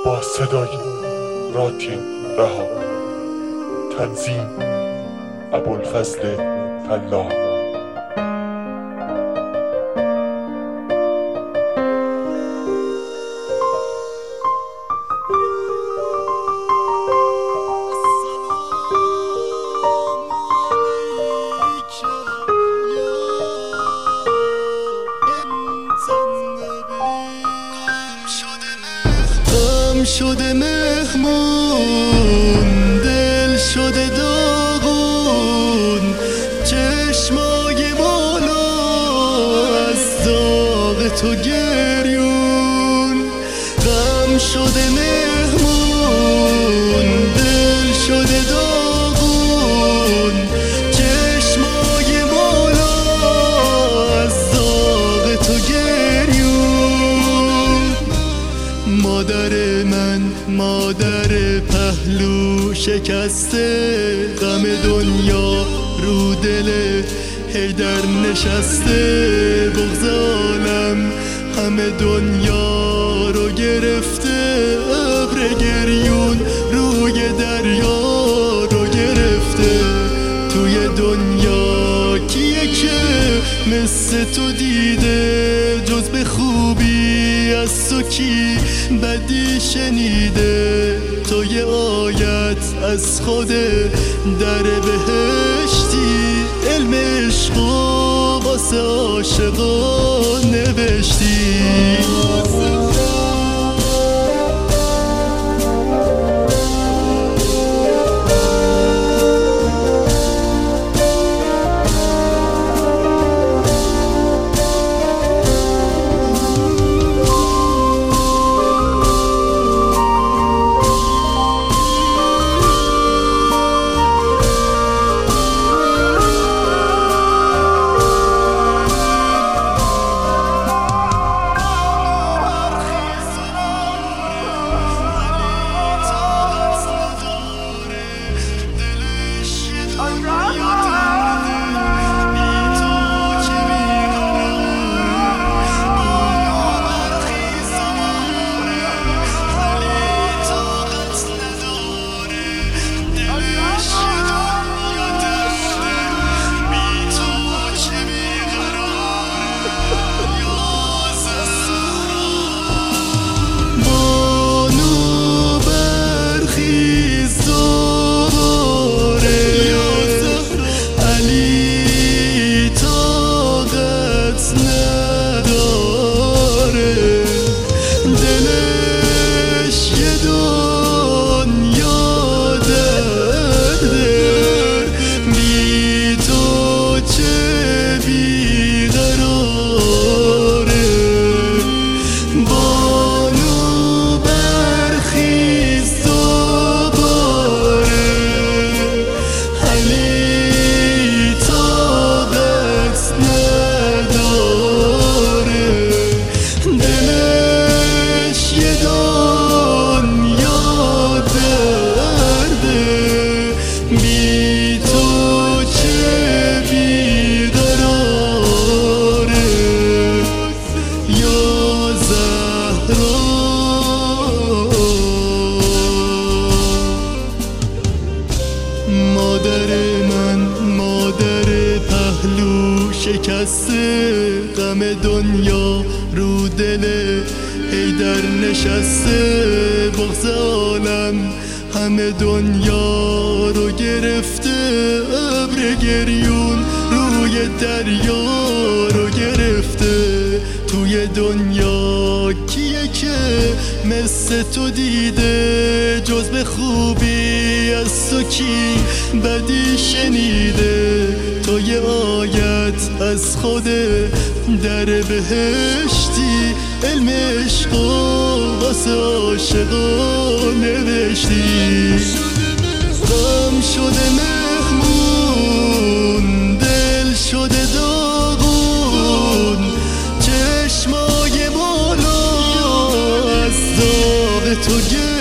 با صدای رادیو رها. تنظیم ابوالفضل فلاح. شده مهمون، دل شده داغون، چشمای بالا از داغ تو گریون. غم شده مهمون، دل شده داغون، چشمای بالا از داغ تو گریون. مادر پهلو شکسته، غم دنیا رو دل حیدر نشسته. بغض عالم همه دنیا رو گرفته، ابر گریون روی دریا رو گرفته. توی دنیا کیه که مثل تو دیده، جز به خوبی از تو کی بدی شنیده؟ تو یه آیت از خود در بهشتی، علم عشق و واسه عاشقا نوشتی. مادر پهلو شکسته، غم دنیا رو دل حیدر نشسته. بغض عالم همه دنیا رو گرفته، ابر گریون روی دریا رو گرفته. توی دنیا کیه که مثل تو دیده، جز به خوبی از تو کی بدی شنیده؟ تو یه آیت از خود در بهشتی، علم عشق و واسه عاشقا نوشتی. غم شده مهمون، دل شده داغون، چشمای بالا از داغ تو